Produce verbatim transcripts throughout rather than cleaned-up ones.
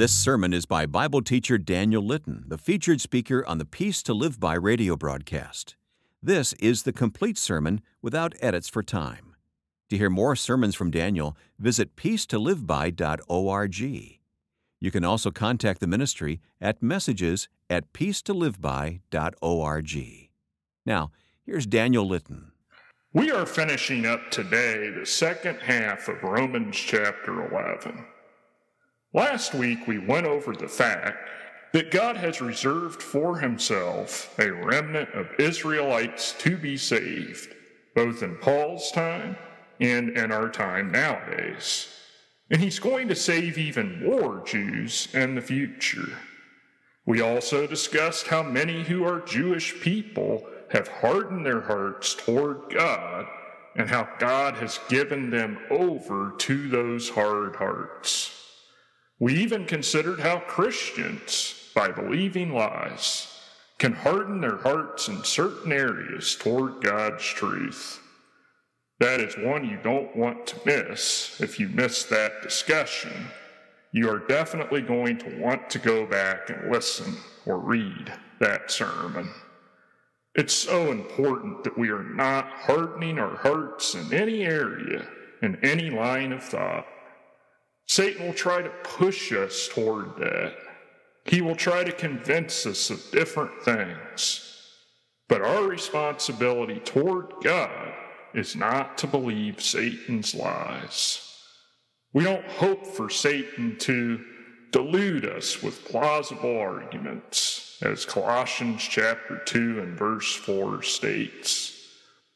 This sermon is by Bible teacher Daniel Litton, the featured speaker on the Peace to Live By radio broadcast. This is the complete sermon without edits for time. To hear more sermons from Daniel, visit peace to live by dot org. You can also contact the ministry at messages at peace to live by dot org. Now, here's Daniel Litton. We are finishing up today the second half of Romans chapter eleven. Last week we went over the fact that God has reserved for himself a remnant of Israelites to be saved, both in Paul's time and in our time nowadays. And he's going to save even more Jews in the future. We also discussed how many who are Jewish people have hardened their hearts toward God, and how God has given them over to those hard hearts. We even considered how Christians, by believing lies, can harden their hearts in certain areas toward God's truth. That is one you don't want to miss. If you miss that discussion, you are definitely going to want to go back and listen or read that sermon. It's so important that we are not hardening our hearts in any area, in any line of thought. Satan will try to push us toward that. He will try to convince us of different things. But our responsibility toward God is not to believe Satan's lies. We don't hope for Satan to delude us with plausible arguments, as Colossians chapter two and verse four states.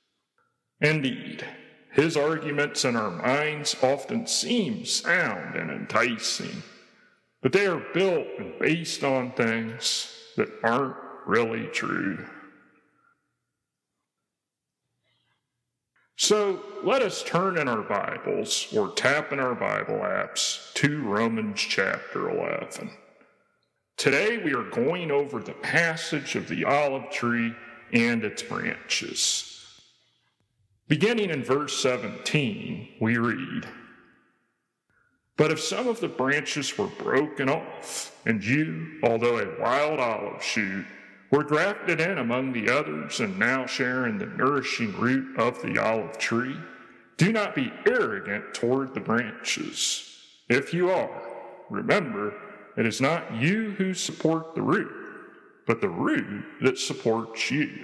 Indeed, his arguments in our minds often seem sound and enticing, but they are built and based on things that aren't really true. So let us turn in our Bibles, or tap in our Bible apps, to Romans chapter eleven. Today we are going over the passage of the olive tree and its branches. Beginning in verse seventeen, we read, "But if some of the branches were broken off, and you, although a wild olive shoot, were grafted in among the others and now share in the nourishing root of the olive tree, do not be arrogant toward the branches. If you are, remember, it is not you who support the root, but the root that supports you."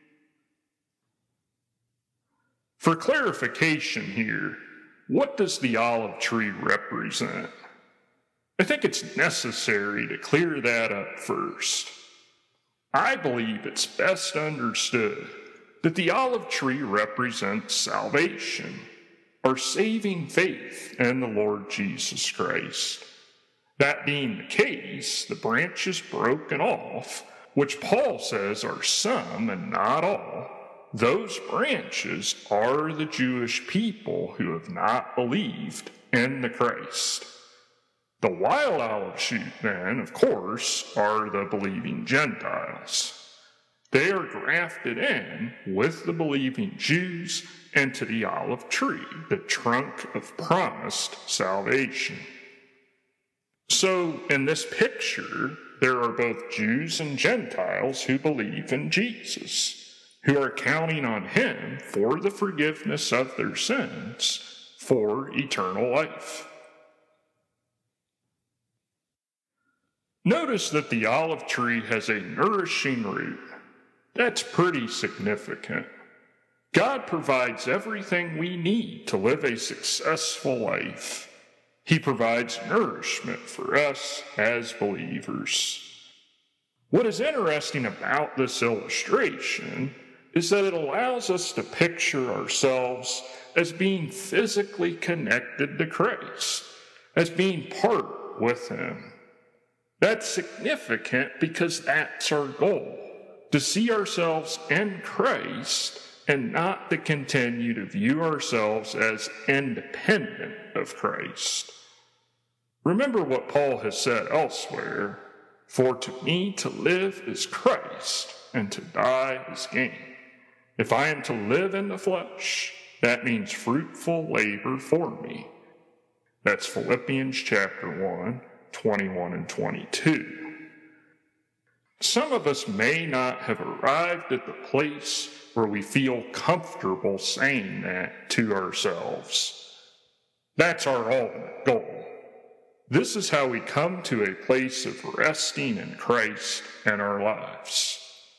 For clarification here, what does the olive tree represent? I think it's necessary to clear that up first. I believe it's best understood that the olive tree represents salvation, our saving faith in the Lord Jesus Christ. That being the case, the branches broken off, which Paul says are some and not all, those branches are the Jewish people who have not believed in the Christ. The wild olive shoot, then, of course, are the believing Gentiles. They are grafted in with the believing Jews into the olive tree, the trunk of promised salvation. So, in this picture, there are both Jews and Gentiles who believe in Jesus, who are counting on him for the forgiveness of their sins, for eternal life. Notice that the olive tree has a nourishing root. That's pretty significant. God provides everything we need to live a successful life. He provides nourishment for us as believers. What is interesting about this illustration is that it allows us to picture ourselves as being physically connected to Christ, as being part with him. That's significant because that's our goal, to see ourselves in Christ and not to continue to view ourselves as independent of Christ. Remember what Paul has said elsewhere, "For to me to live is Christ, and to die is gain. If I am to live in the flesh, that means fruitful labor for me." That's Philippians chapter one, twenty-one and twenty-two. Some of us may not have arrived at the place where we feel comfortable saying that to ourselves. That's our ultimate goal. This is how we come to a place of resting in Christ in our lives.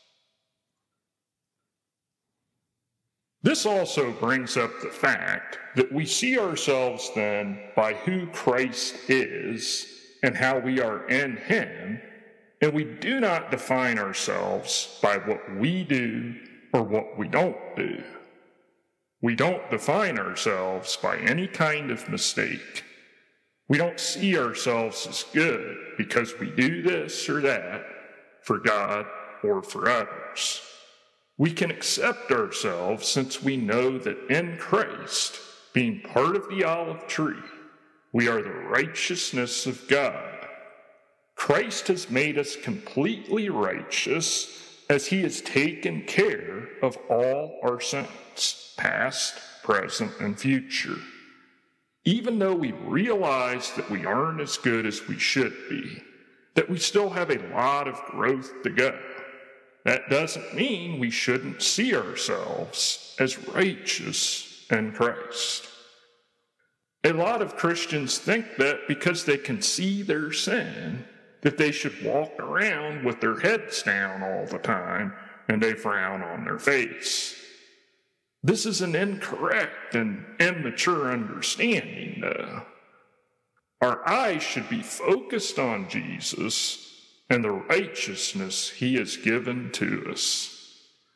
This also brings up the fact that we see ourselves then by who Christ is and how we are in him, and we do not define ourselves by what we do or what we don't do. We don't define ourselves by any kind of mistake. We don't see ourselves as good because we do this or that for God or for others. We can accept ourselves since we know that in Christ, being part of the olive tree, we are the righteousness of God. Christ has made us completely righteous as he has taken care of all our sins, past, present, and future. Even though we realize that we aren't as good as we should be, that we still have a lot of growth to go, that doesn't mean we shouldn't see ourselves as righteous in Christ. A lot of Christians think that because they can see their sin, that they should walk around with their heads down all the time and a frown on their face. This is an incorrect and immature understanding, though. Our eyes should be focused on Jesus and the righteousness he has given to us.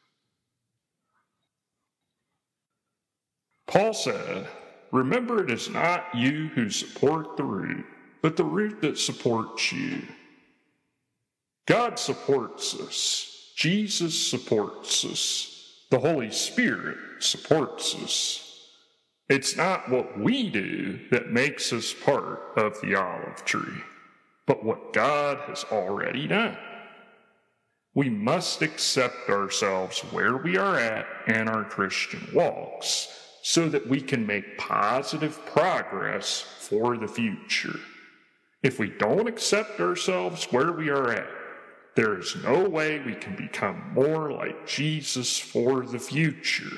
Paul said, "Remember, it is not you who support the root, but the root that supports you." God supports us. Jesus supports us. The Holy Spirit supports us. It's not what we do that makes us part of the olive tree, but what God has already done. We must accept ourselves where we are at in our Christian walks so that we can make positive progress for the future. If we don't accept ourselves where we are at, there is no way we can become more like Jesus for the future.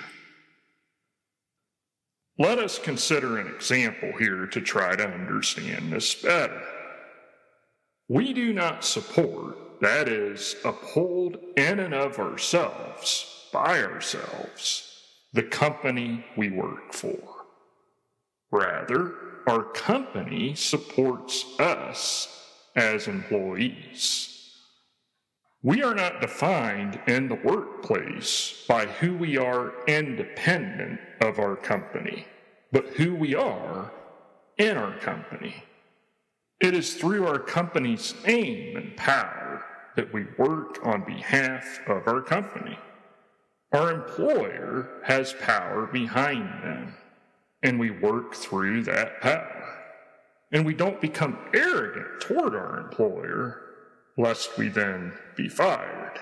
Let us consider an example here to try to understand this better. We do not support, that is, uphold in and of ourselves, by ourselves, the company we work for. Rather, our company supports us as employees. We are not defined in the workplace by who we are independent of our company, but who we are in our company. It is through our company's aim and power that we work on behalf of our company. Our employer has power behind them, and we work through that power. And we don't become arrogant toward our employer, lest we then be fired.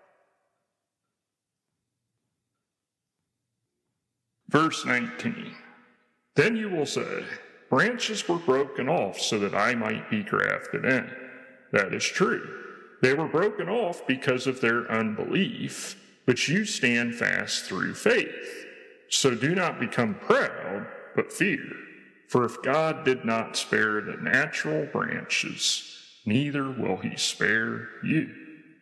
Verse nineteen, "Then you will say, 'Branches were broken off so that I might be grafted in.' That is true. They were broken off because of their unbelief, but you stand fast through faith. So do not become proud, but fear. For if God did not spare the natural branches, neither will he spare you."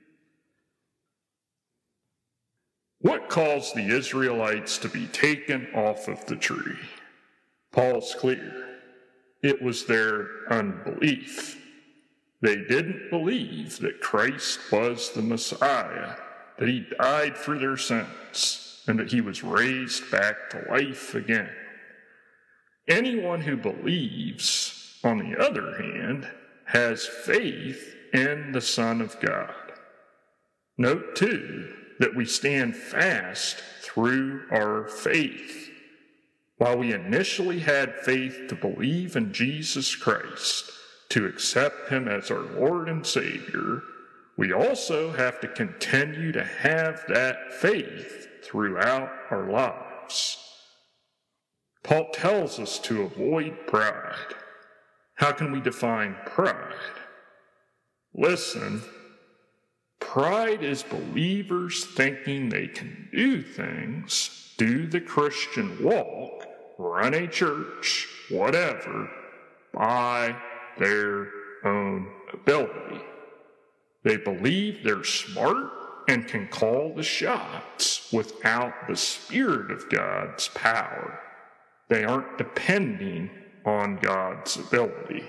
What caused the Israelites to be taken off of the tree? Paul's clear. It was their unbelief. They didn't believe that Christ was the Messiah, that he died for their sins, and that he was raised back to life again. Anyone who believes, on the other hand, has faith in the Son of God. Note, too, that we stand fast through our faith. While we initially had faith to believe in Jesus Christ, to accept him as our Lord and Savior, we also have to continue to have that faith throughout our lives. Paul tells us to avoid pride. How can we define pride? Listen, pride is believers thinking they can do things, do the Christian walk, run a church, whatever, by their own ability. They believe they're smart and can call the shots without the Spirit of God's power. They aren't depending on God's ability.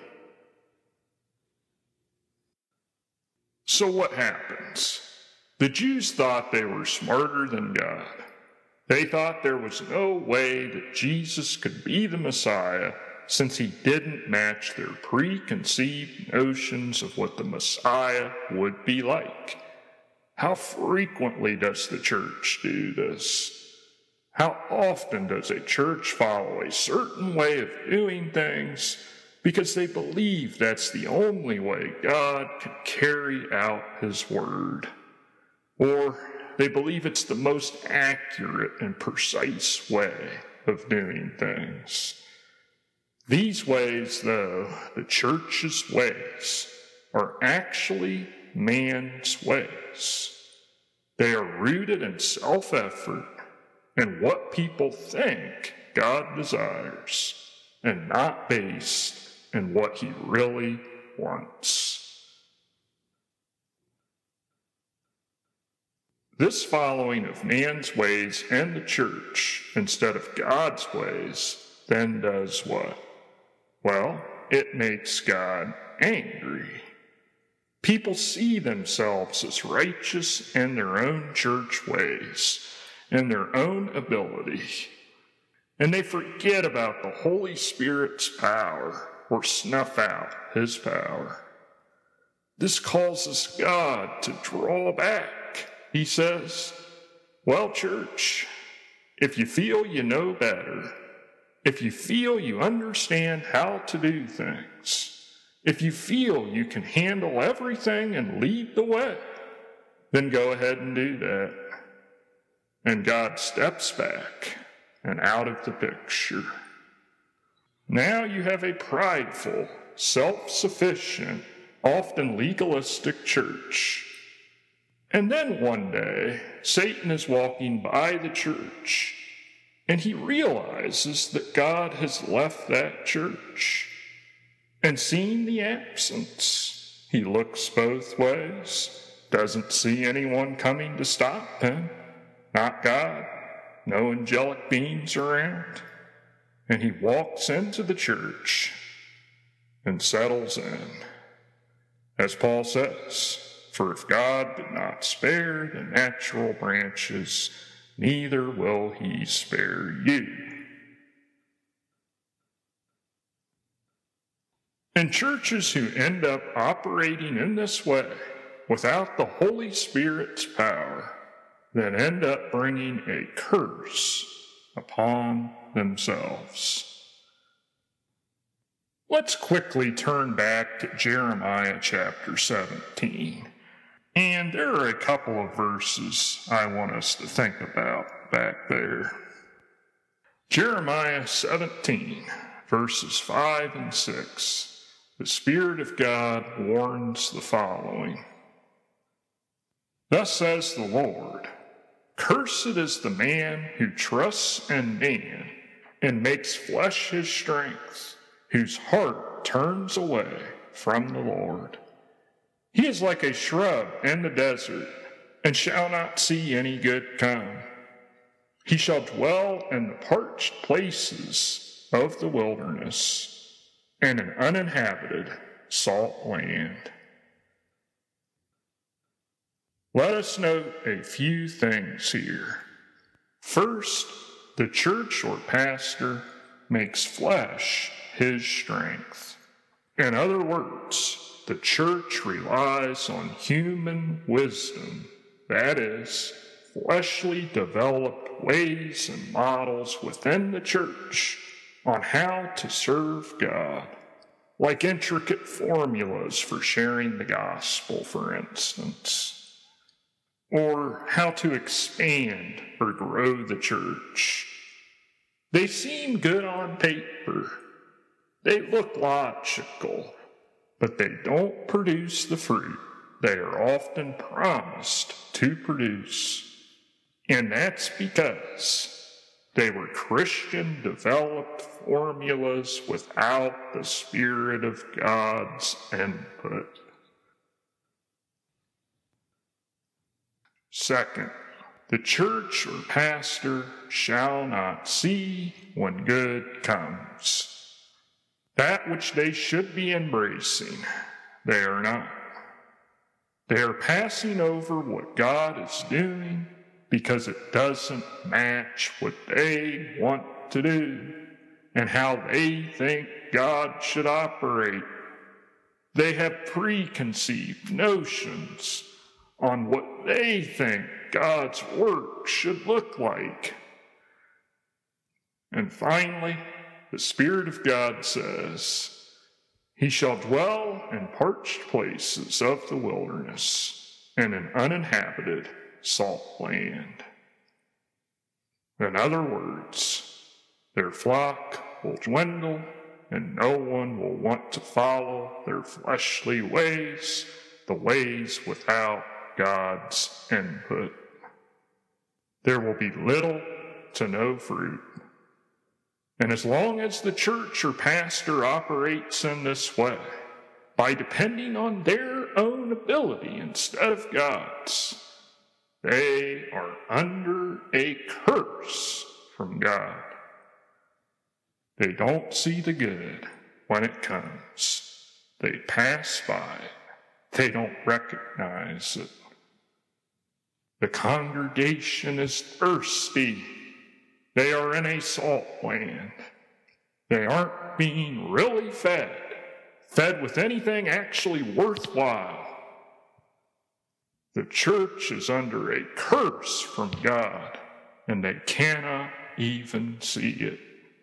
So what happens? The Jews thought they were smarter than God. They thought there was no way that Jesus could be the Messiah since he didn't match their preconceived notions of what the Messiah would be like. How frequently does the church do this? How often does a church follow a certain way of doing things because they believe that's the only way God could carry out his word? Or they believe it's the most accurate and precise way of doing things. These ways, though, the church's ways, are actually man's ways. They are rooted in self-effort and what people think God desires, and not based in what he really wants. This following of man's ways and the church instead of God's ways then does what? Well, it makes God angry. People see themselves as righteous in their own church ways, in their own ability, and they forget about the Holy Spirit's power or snuff out his power. This causes God to draw back. He says, well, church, if you feel you know better, if you feel you understand how to do things, if you feel you can handle everything and lead the way, then go ahead and do that. And God steps back and out of the picture. Now you have a prideful, self-sufficient, often legalistic church. And then one day, Satan is walking by the church, and he realizes that God has left that church. And seeing the absence, he looks both ways, doesn't see anyone coming to stop him, not God, no angelic beings around. And he walks into the church and settles in. As Paul says, for if God did not spare the natural branches, neither will he spare you. And churches who end up operating in this way, without the Holy Spirit's power, then end up bringing a curse upon themselves. Let's quickly turn back to Jeremiah chapter seventeen. And there are a couple of verses I want us to think about back there. Jeremiah seventeen, verses five and six. The Spirit of God warns the following. Thus says the Lord, cursed is the man who trusts in man and makes flesh his strength, whose heart turns away from the Lord. He is like a shrub in the desert, and shall not see any good come. He shall dwell in the parched places of the wilderness, and an uninhabited salt land. Let us note a few things here. First, the church or pastor makes flesh his strength. In other words, the church relies on human wisdom, that is, fleshly developed ways and models within the church on how to serve God, like intricate formulas for sharing the gospel, for instance, or how to expand or grow the church. They seem good on paper, They look logical, but they don't produce the fruit they are often promised to produce. And that's because they were Christian-developed formulas without the Spirit of God's input. Second, the church or pastor shall not see when good comes. That which they should be embracing, they are not. They are passing over what God is doing because it doesn't match what they want to do and how they think God should operate. They have preconceived notions on what they think God's work should look like. And finally, the Spirit of God says, He shall dwell in parched places of the wilderness and in uninhabited salt land. In other words, their flock will dwindle, and no one will want to follow their fleshly ways, the ways without God's input. There will be little to no fruit. And as long as the church or pastor operates in this way, by depending on their own ability instead of God's, they are under a curse from God. They don't see the good when it comes. They pass by it. They don't recognize it. The congregation is thirsty. They are in a salt land. They aren't being really fed, fed with anything actually worthwhile. The church is under a curse from God, and they cannot even see it.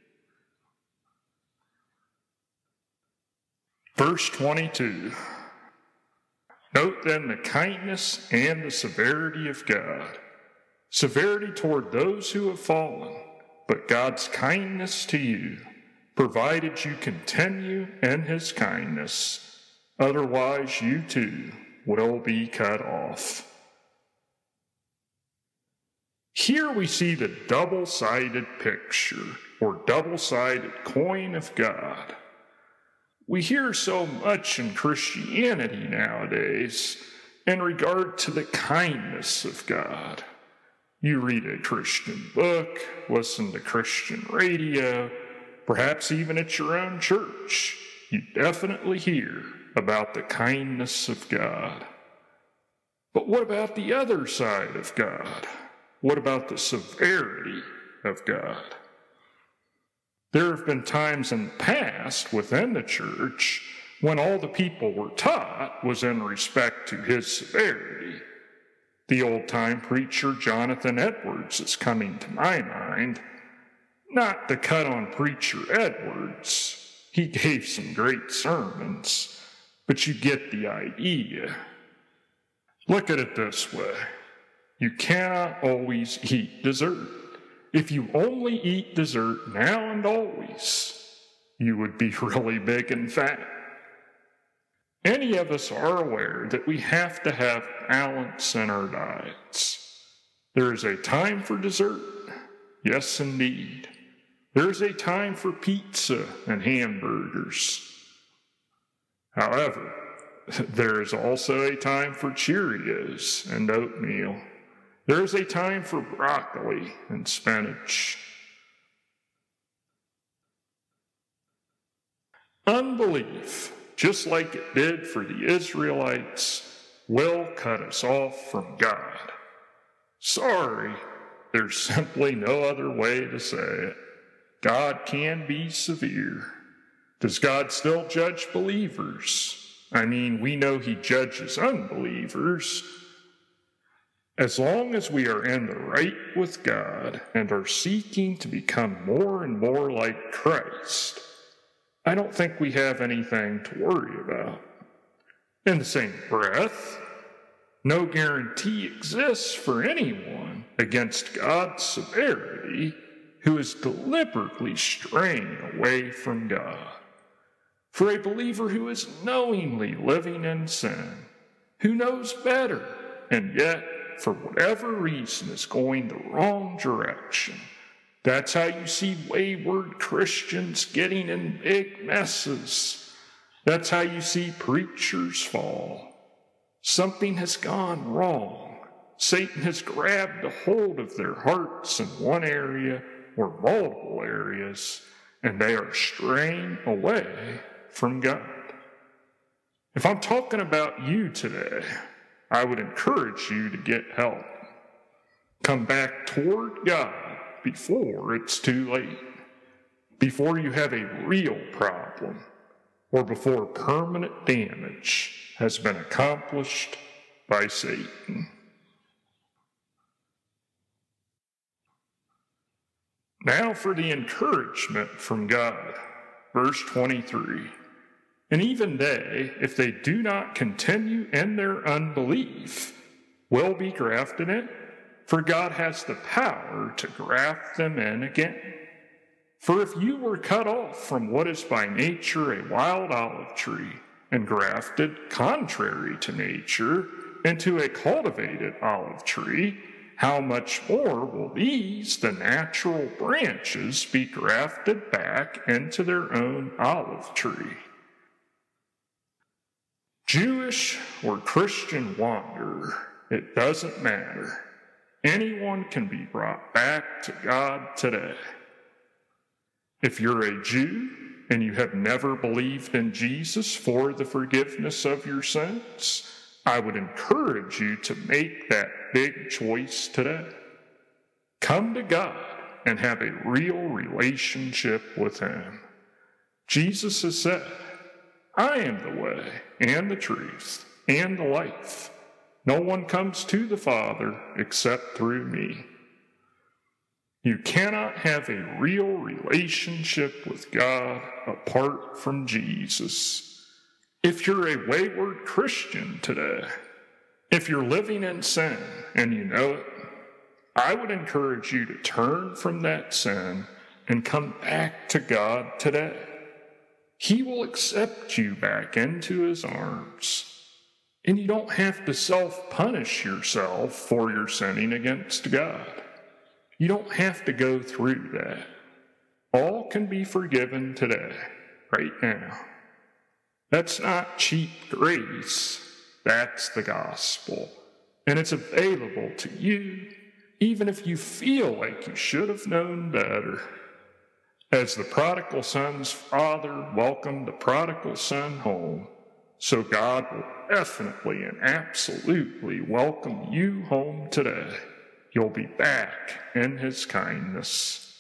Verse twenty-two. Note then the kindness and the severity of God. Severity toward those who have fallen, but God's kindness to you, provided you continue in his kindness. Otherwise you too will be cut off. Here we see the double-sided picture, or double-sided coin of God. We hear so much in Christianity nowadays in regard to the kindness of God. You read a Christian book, listen to Christian radio, perhaps even at your own church. You definitely hear about the kindness of God. But what about the other side of God? What about the severity of God? There have been times in the past within the church when all the people were taught was in respect to his severity. The old-time preacher Jonathan Edwards is coming to my mind. Not to cut on Preacher Edwards. He gave some great sermons, but you get the idea. Look at it this way. You cannot always eat dessert. If you only eat dessert now and always, you would be really big and fat. Any of us are aware that we have to have balance in our diets. There is a time for dessert. Yes, indeed. There is a time for pizza and hamburgers. However, there is also a time for Cheerios and oatmeal. There is a time for broccoli and spinach. Unbelief, just like it did for the Israelites, will cut us off from God. Sorry, there's simply no other way to say it. God can be severe. Does God still judge believers? I mean, we know he judges unbelievers. As long as we are in the right with God and are seeking to become more and more like Christ, I don't think we have anything to worry about. In the same breath, no guarantee exists for anyone against God's severity who is deliberately straying away from God. For a believer who is knowingly living in sin, who knows better, and yet, for whatever reason, is going the wrong direction. That's how you see wayward Christians getting in big messes. That's how you see preachers fall. Something has gone wrong. Satan has grabbed a hold of their hearts in one area or multiple areas, and they are straying away from God. If I'm talking about you today, I would encourage you to get help. Come back toward God before it's too late, before you have a real problem, or before permanent damage has been accomplished by Satan. Now for the encouragement from God. Verse twenty-three. And even they, if they do not continue in their unbelief, will be grafted in, for God has the power to graft them in again. For if you were cut off from what is by nature a wild olive tree, and grafted, contrary to nature, into a cultivated olive tree, how much more will these, the natural branches, be grafted back into their own olive tree? Jewish or Christian wanderer, it doesn't matter. Anyone can be brought back to God today. If you're a Jew and you have never believed in Jesus for the forgiveness of your sins, I would encourage you to make that big choice today. Come to God and have a real relationship with Him. Jesus has said, I am the way and the truth and the life. No one comes to the Father except through me. You cannot have a real relationship with God apart from Jesus. If you're a wayward Christian today, if you're living in sin and you know it, I would encourage you to turn from that sin and come back to God today. He will accept you back into His arms. And you don't have to self-punish yourself for your sinning against God. You don't have to go through that. All can be forgiven today, right now. That's not cheap grace. That's the gospel. And it's available to you, even if you feel like you should have known better. As the prodigal son's father welcomed the prodigal son home, so God will definitely and absolutely welcome you home today. You'll be back in His kindness.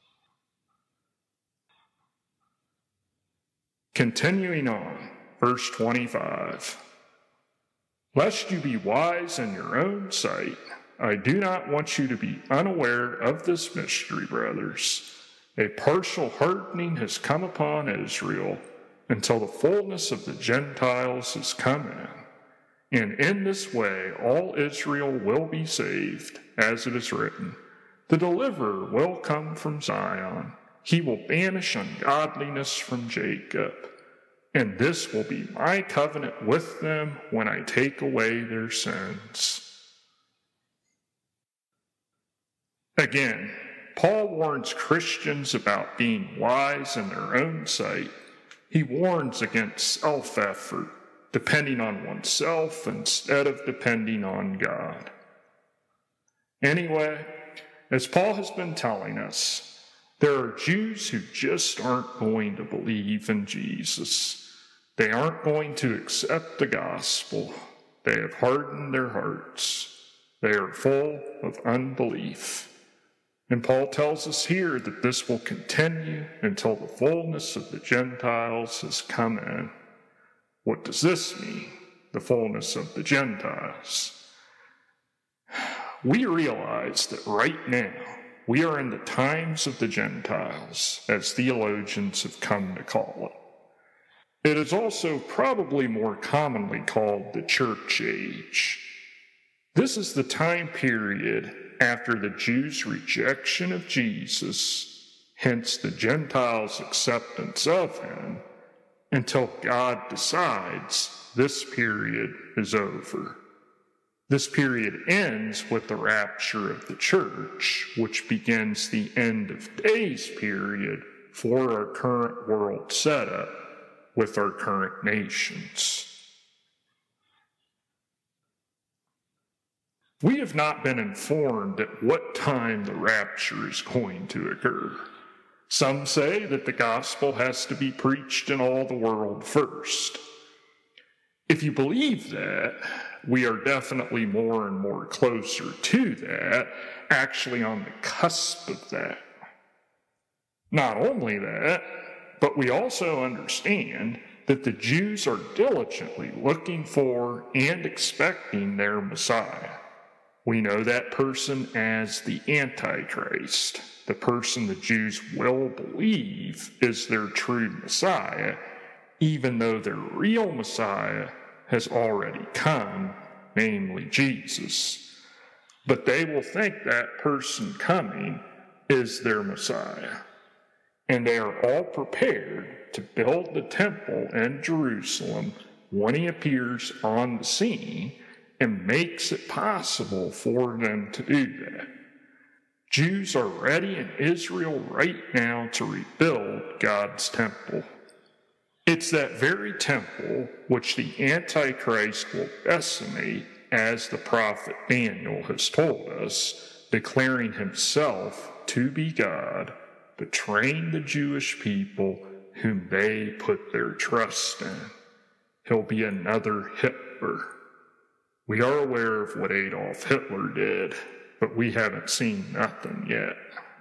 Continuing on, verse twenty-five. Lest you be wise in your own sight, I do not want you to be unaware of this mystery, brothers. A partial hardening has come upon Israel until the fullness of the Gentiles has come in. And in this way all Israel will be saved, as it is written, the deliverer will come from Zion. He will banish ungodliness from Jacob. And this will be my covenant with them when I take away their sins. Again, Paul warns Christians about being wise in their own sight. He warns against self-effort, depending on oneself instead of depending on God. Anyway, as Paul has been telling us, there are Jews who just aren't going to believe in Jesus. They aren't going to accept the gospel. They have hardened their hearts. They are full of unbelief. And Paul tells us here that this will continue until the fullness of the Gentiles has come in. What does this mean, the fullness of the Gentiles? We realize that right now we are in the times of the Gentiles, as theologians have come to call it. It is also probably more commonly called the church age. This is the time period after the Jews' rejection of Jesus, hence the Gentiles' acceptance of him, until God decides this period is over. This period ends with the rapture of the church, which begins the end of days period for our current world setup with our current nations. We have not been informed at what time the rapture is going to occur. Some say that the gospel has to be preached in all the world first. If you believe that, we are definitely more and more closer to that, actually on the cusp of that. Not only that, but we also understand that the Jews are diligently looking for and expecting their Messiah. We know that person as the Antichrist, the person the Jews will believe is their true Messiah, even though their real Messiah has already come, namely Jesus. But they will think that person coming is their Messiah. And they are all prepared to build the temple in Jerusalem when he appears on the scene and makes it possible for them to do that. Jews are ready in Israel right now to rebuild God's temple. It's that very temple which the Antichrist will decimate, as the prophet Daniel has told us, declaring himself to be God, betraying the Jewish people whom they put their trust in. He'll be another Hitler. We are aware of what Adolf Hitler did, but we haven't seen nothing yet.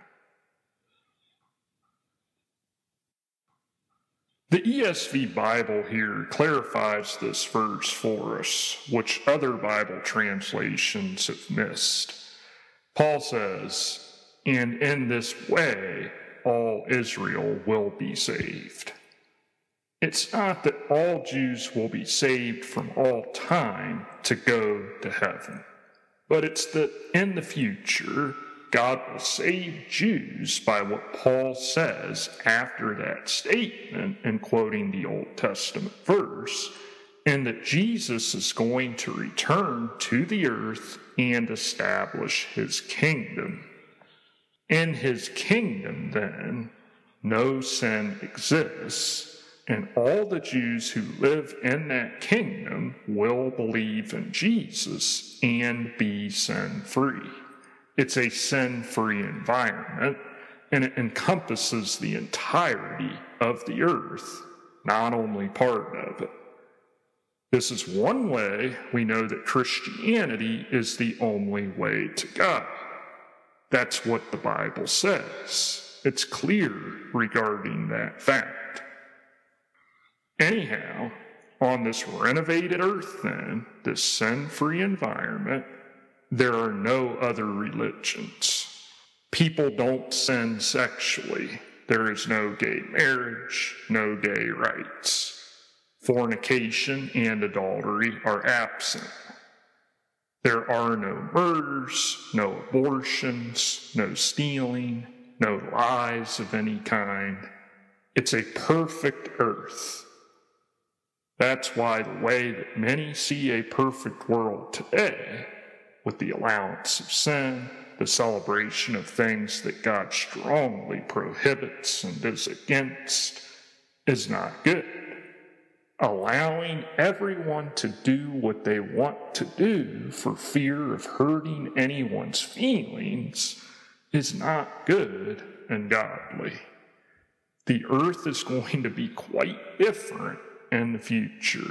The E S V Bible here clarifies this verse for us, which other Bible translations have missed. Paul says, "And in this way all Israel will be saved." It's not that all Jews will be saved from all time to go to heaven, but it's that in the future, God will save Jews by what Paul says after that statement, in quoting the Old Testament verse, and that Jesus is going to return to the earth and establish his kingdom. In his kingdom, then, no sin exists, and all the Jews who live in that kingdom will believe in Jesus and be sin-free. It's a sin-free environment, and it encompasses the entirety of the earth, not only part of it. This is one way we know that Christianity is the only way to God. That's what the Bible says. It's clear regarding that fact. Anyhow, on this renovated earth then, this sin-free environment, there are no other religions. People don't sin sexually. There is no gay marriage, no gay rights. Fornication and adultery are absent. There are no murders, no abortions, no stealing, no lies of any kind. It's a perfect earth. That's why the way that many see a perfect world today, with the allowance of sin, the celebration of things that God strongly prohibits and is against, is not good. Allowing everyone to do what they want to do for fear of hurting anyone's feelings is not good and godly. The earth is going to be quite different in the future.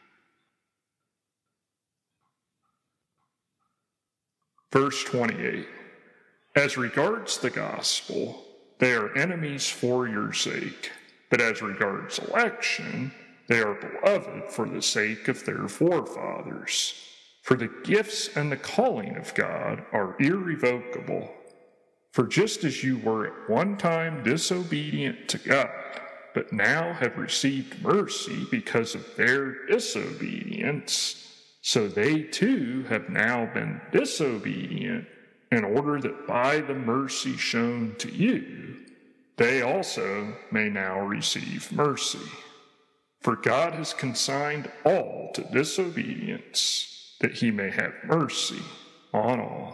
Verse twenty-eight, as regards the gospel, they are enemies for your sake, but as regards election, they are beloved for the sake of their forefathers. For the gifts and the calling of God are irrevocable. For just as you were at one time disobedient to God, but now have received mercy because of their disobedience, so they too have now been disobedient, in order that by the mercy shown to you, they also may now receive mercy. For God has consigned all to disobedience, that he may have mercy on all.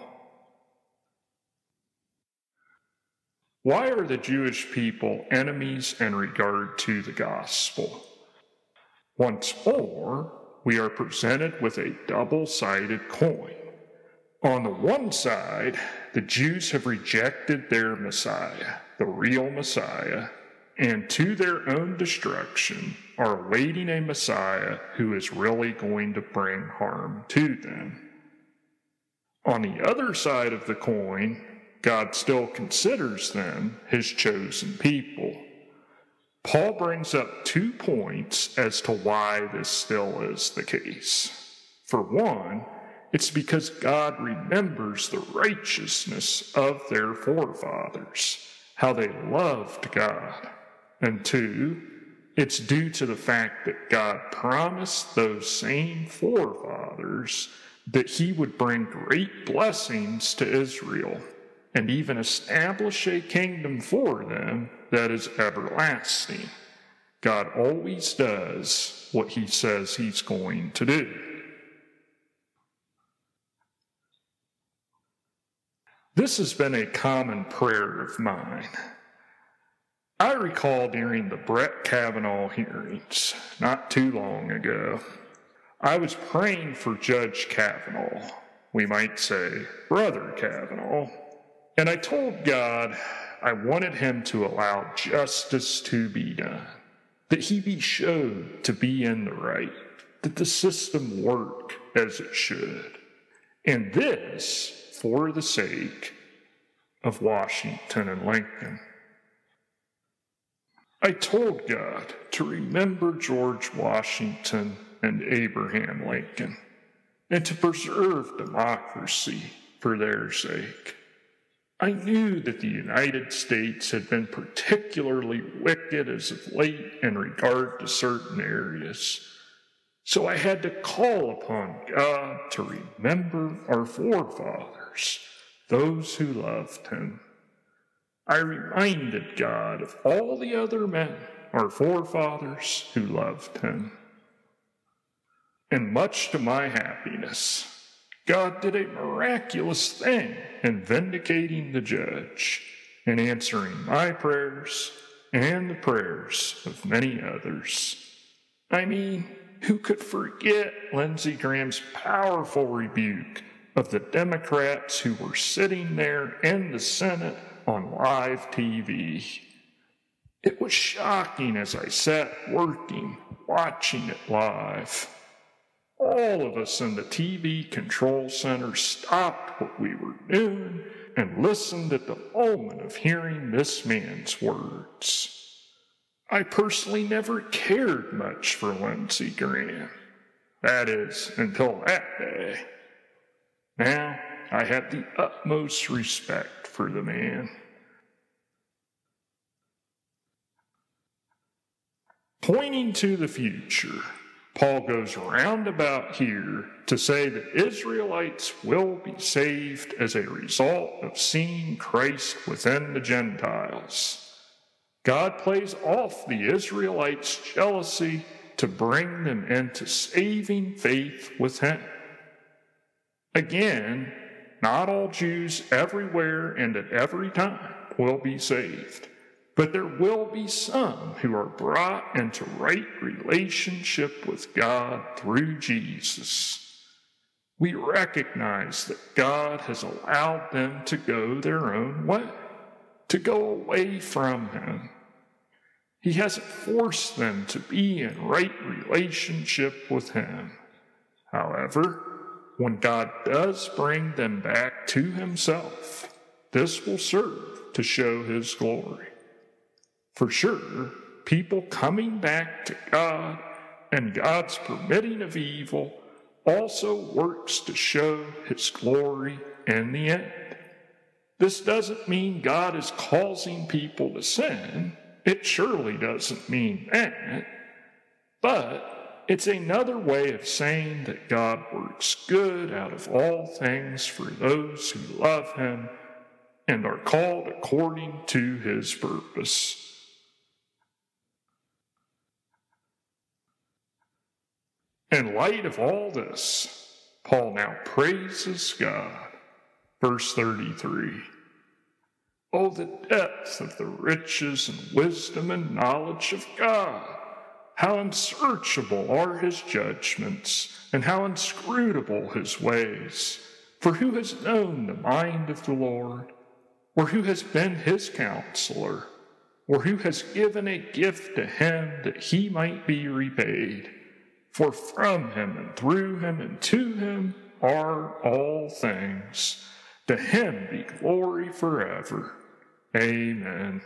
Why are the Jewish people enemies in regard to the gospel? Once more, we are presented with a double-sided coin. On the one side, the Jews have rejected their Messiah, the real Messiah, and to their own destruction are awaiting a Messiah who is really going to bring harm to them. On the other side of the coin, God still considers them his chosen people. Paul brings up two points as to why this still is the case. For one, it's because God remembers the righteousness of their forefathers, how they loved God. And two, it's due to the fact that God promised those same forefathers that he would bring great blessings to Israel and even establish a kingdom for them that is everlasting. God always does what he says he's going to do. This has been a common prayer of mine. I recall during the Brett Kavanaugh hearings, not too long ago, I was praying for Judge Kavanaugh, we might say Brother Kavanaugh, and I told God I wanted him to allow justice to be done, that he be showed to be in the right, that the system work as it should, and this for the sake of Washington and Lincoln. I told God to remember George Washington and Abraham Lincoln, and to preserve democracy for their sake. I knew that the United States had been particularly wicked as of late in regard to certain areas, so I had to call upon God to remember our forefathers, those who loved him. I reminded God of all the other men, our forefathers, who loved him. And much to my happiness, God did a miraculous thing in vindicating the judge and answering my prayers and the prayers of many others. I mean, who could forget Lindsey Graham's powerful rebuke of the Democrats who were sitting there in the Senate on live T V? It was shocking as I sat working, watching it live. All of us in the T V control center stopped what we were doing and listened at the moment of hearing this man's words. I personally never cared much for Lindsey Graham. That is, until that day. Now, I have the utmost respect for the man. Pointing to the future, Paul goes roundabout here to say that Israelites will be saved as a result of seeing Christ within the Gentiles. God plays off the Israelites' jealousy to bring them into saving faith with him. Again, not all Jews everywhere and at every time will be saved, but there will be some who are brought into right relationship with God through Jesus. We recognize that God has allowed them to go their own way, to go away from him. He hasn't forced them to be in right relationship with him. However, when God does bring them back to himself, this will serve to show his glory. For sure, people coming back to God and God's permitting of evil also works to show his glory in the end. This doesn't mean God is causing people to sin. It surely doesn't mean that. But it's another way of saying that God works good out of all things for those who love him and are called according to his purpose. In light of all this, Paul now praises God. Verse thirty-three. Oh, the depth of the riches and wisdom and knowledge of God! How unsearchable are his judgments, and how inscrutable his ways! For who has known the mind of the Lord? Or who has been his counselor? Or who has given a gift to him that he might be repaid? For from him and through him and to him are all things. To him be glory forever. Amen.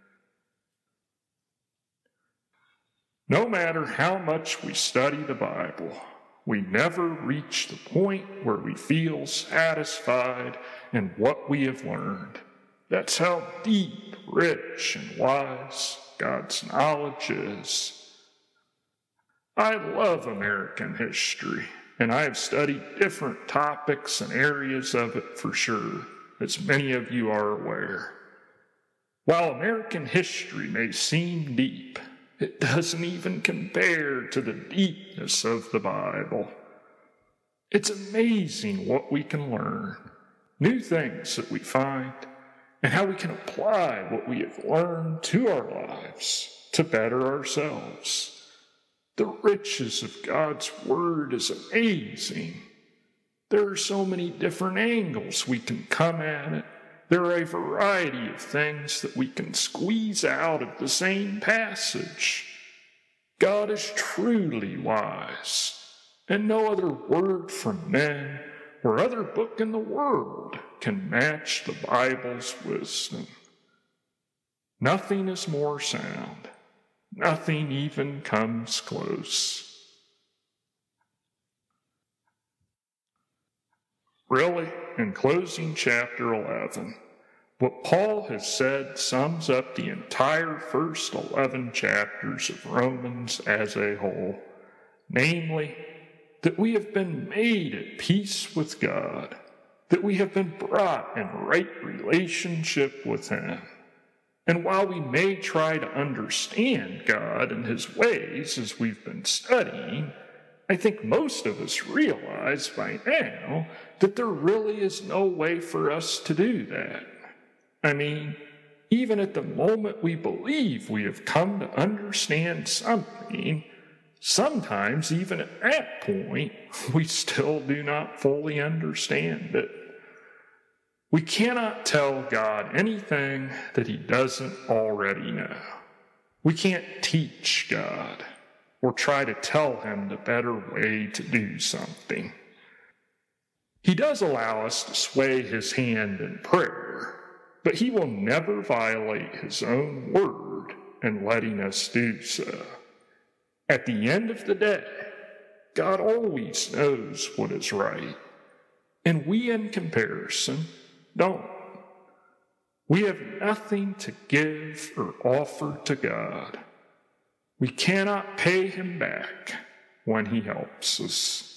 No matter how much we study the Bible, we never reach the point where we feel satisfied in what we have learned. That's how deep, rich, and wise God's knowledge is. I love American history, and I have studied different topics and areas of it for sure, as many of you are aware. While American history may seem deep, it doesn't even compare to the deepness of the Bible. It's amazing what we can learn, new things that we find, and how we can apply what we have learned to our lives to better ourselves. The riches of God's Word is amazing. There are so many different angles we can come at it. There are a variety of things that we can squeeze out of the same passage. God is truly wise, and no other word from men or other book in the world can match the Bible's wisdom. Nothing is more sound. Nothing even comes close. Really, in closing chapter eleven, what Paul has said sums up the entire first eleven chapters of Romans as a whole, namely, that we have been made at peace with God, that we have been brought in right relationship with Him. And while we may try to understand God and His ways as we've been studying, I think most of us realize by now that there really is no way for us to do that. I mean, even at the moment we believe we have come to understand something, sometimes even at that point, we still do not fully understand it. We cannot tell God anything that He doesn't already know. We can't teach God or try to tell Him the better way to do something. He does allow us to sway His hand in prayer, but He will never violate His own word in letting us do so. At the end of the day, God always knows what is right, and we, in comparison, don't. We have nothing to give or offer to God. We cannot pay Him back when He helps us.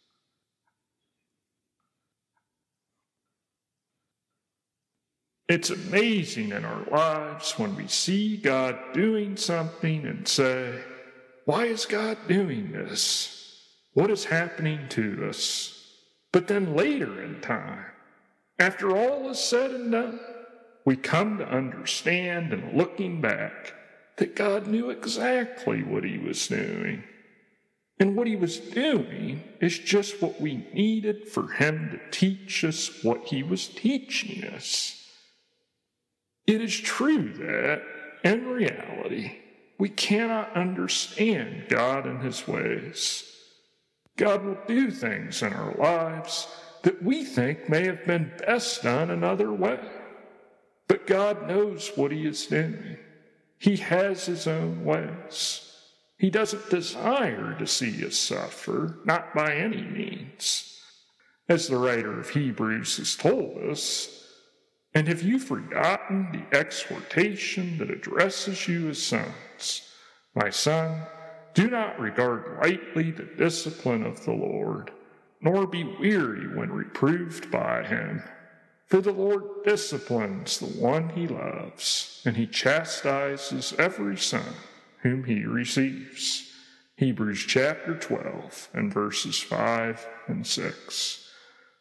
It's amazing in our lives when we see God doing something and say, why is God doing this? What is happening to us? But then later in time, after all is said and done, we come to understand and looking back that God knew exactly what He was doing. And what He was doing is just what we needed for Him to teach us what He was teaching us. It is true that, in reality, we cannot understand God and His ways. God will do things in our lives that we think may have been best done another way. But God knows what He is doing. He has His own ways. He doesn't desire to see us suffer, not by any means. As the writer of Hebrews has told us, and have you forgotten the exhortation that addresses you as sons? My son, do not regard lightly the discipline of the Lord, nor be weary when reproved by Him. For the Lord disciplines the one He loves, and He chastises every son whom He receives. Hebrews chapter twelve and verses five and six.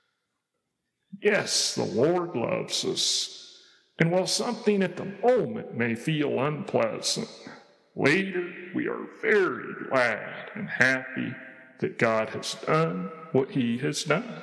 Yes, the Lord loves us, and while something at the moment may feel unpleasant, later we are very glad and happy that God has done what he has done.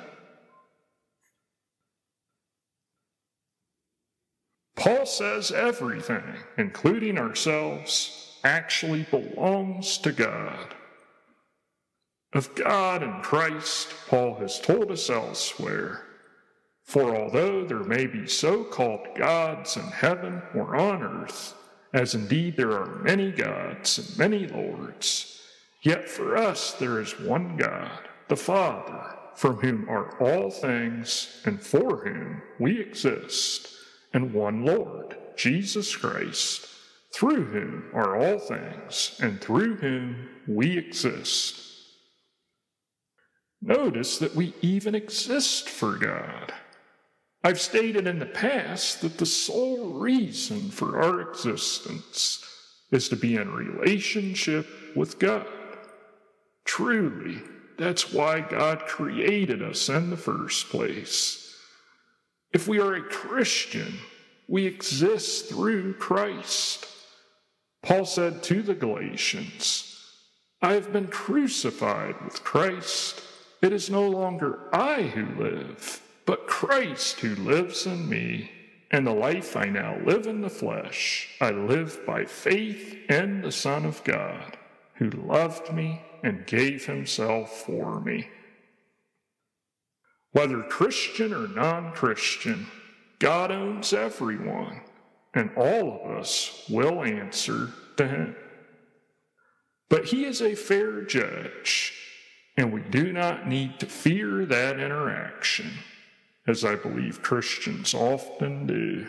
Paul says everything, including ourselves, actually belongs to God. Of God and Christ, Paul has told us elsewhere, for although there may be so-called gods in heaven or on earth, as indeed there are many gods and many lords, yet for us there is one God, the Father, from whom are all things and for whom we exist, and one Lord, Jesus Christ, through whom are all things and through whom we exist. Notice that we even exist for God. I've stated in the past that the sole reason for our existence is to be in relationship with God. Truly, that's why God created us in the first place. If we are a Christian, we exist through Christ. Paul said to the Galatians, I have been crucified with Christ. It is no longer I who live, but Christ who lives in me. And the life I now live in the flesh, I live by faith in the Son of God, who loved me and gave himself for me. Whether Christian or non-Christian, God owns everyone, and all of us will answer to him. But he is a fair judge, and we do not need to fear that interaction, as I believe Christians often do.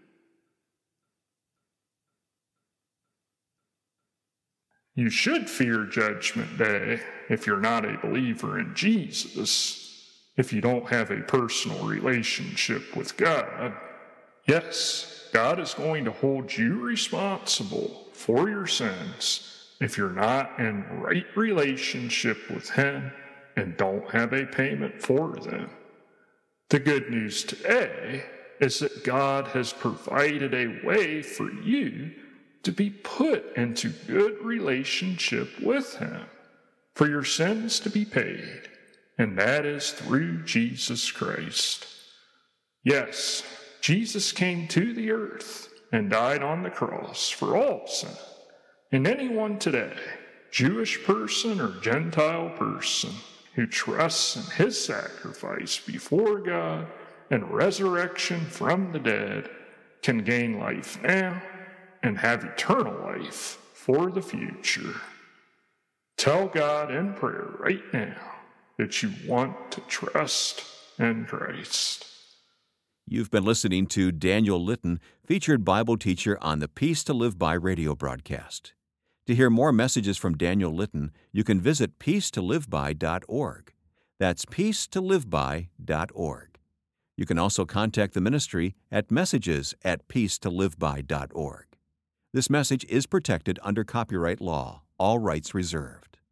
You should fear Judgment Day if you're not a believer in Jesus. If you don't have a personal relationship with God, yes, God is going to hold you responsible for your sins if you're not in right relationship with him and don't have a payment for them. The good news today is that God has provided a way for you to be put into good relationship with him, for your sins to be paid. And that is through Jesus Christ. Yes, Jesus came to the earth and died on the cross for all sin. And anyone today, Jewish person or Gentile person, who trusts in his sacrifice before God and resurrection from the dead, can gain life now and have eternal life for the future. Tell God in prayer right now that you want to trust in Christ. You've been listening to Daniel Litton, featured Bible teacher on the Peace to Live By radio broadcast. To hear more messages from Daniel Litton, you can visit peace to live by dot org. That's peace to live by dot org. You can also contact the ministry at messages at peace to live by dot org. This message is protected under copyright law, all rights reserved.